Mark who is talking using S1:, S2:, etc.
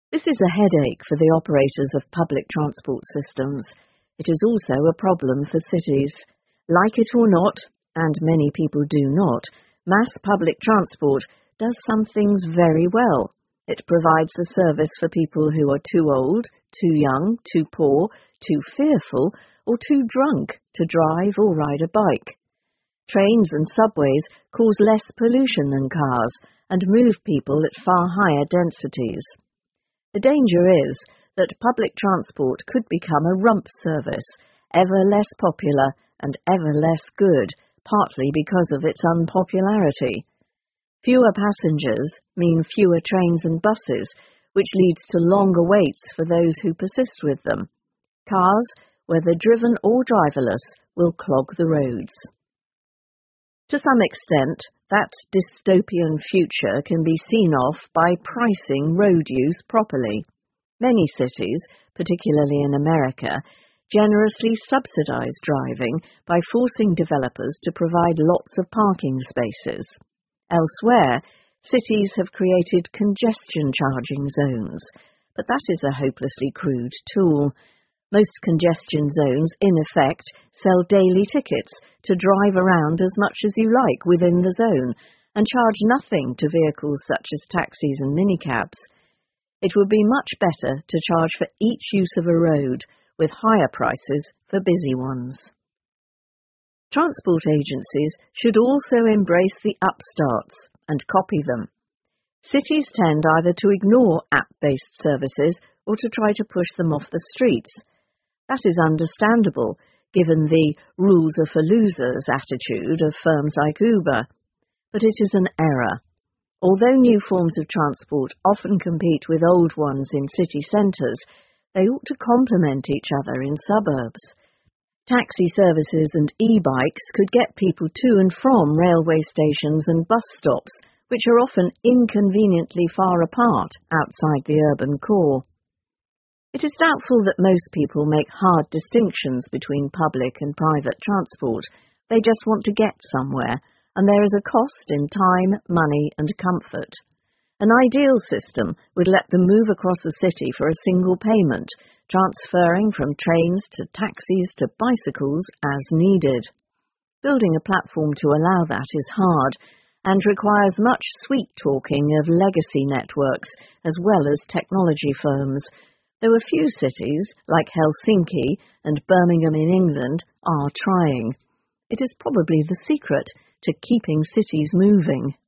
S1: This is a headache for the operators of public transport systems. It is also a problem for cities. Like it or not, and many people do not, mass public transport does some things very well. It provides a service for people who are too old, too young, too poor, too fearful, or too drunk to drive or ride a bike. Trains and subways cause less pollution than cars and move people at far higher densities. The danger is that public transport could become a rump service, ever less popular and ever less good, partly because of its unpopularity. Fewer passengers mean fewer trains and buses, which leads to longer waits for those who persist with them. Cars, whether driven or driverless, will clog the roads. To some extent, that dystopian future can be seen off by pricing road use properly. Many cities, particularly in America, generously subsidize driving by forcing developers to provide lots of parking spaces. Elsewhere, cities have created congestion charging zones, but that is a hopelessly crude tool. Most congestion zones, in effect, sell daily tickets to drive around as much as you like within the zone and charge nothing to vehicles such as taxis and minicabs. It would be much better to charge for each use of a road, with higher prices for busy ones. Transport agencies should also embrace the upstarts and copy them. Cities tend either to ignore app-based services or to try to push them off the streets. That is understandable, given the rules are for losers attitude of firms like Uber. But it is an error. Although new forms of transport often compete with old ones in city centres, they ought to complement each other in suburbs. Taxi services and e-bikes could get people to and from railway stations and bus stops, which are often inconveniently far apart outside the urban core. It is doubtful that most people make hard distinctions between public and private transport. They just want to get somewhere, and there is a cost in time, money, and comfort. An ideal system would let them move across the city for a single payment, transferring from trains to taxis to bicycles as needed. Building a platform to allow that is hard, and requires much sweet-talking of legacy networks as well as technology firms, though a few cities, like Helsinki and Birmingham in England, are trying. It is probably the secret to keeping cities moving.